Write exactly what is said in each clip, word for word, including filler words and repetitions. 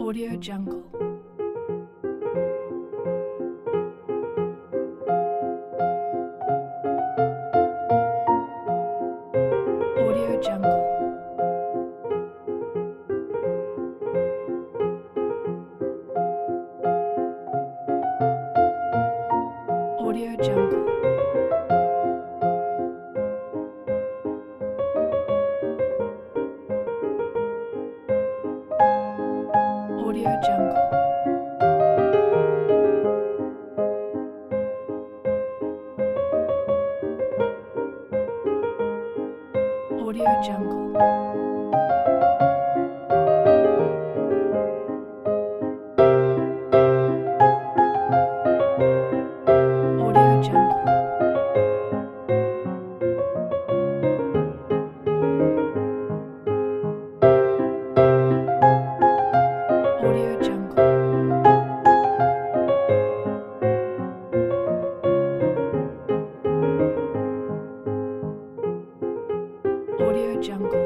Audio Jungle. Audio Jungle. Audio Jungle. Audio Jungle. Audio Jungle. Audio Jungle. Audio Jungle. Audio Jungle.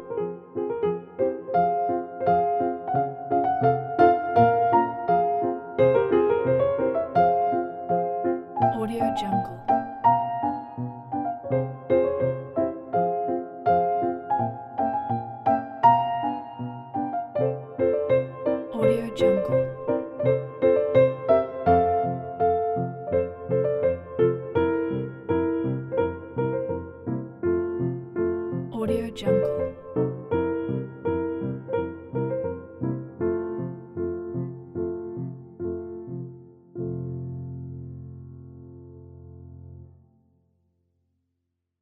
Audio Jungle. Audio Jungle. Audio Jungle.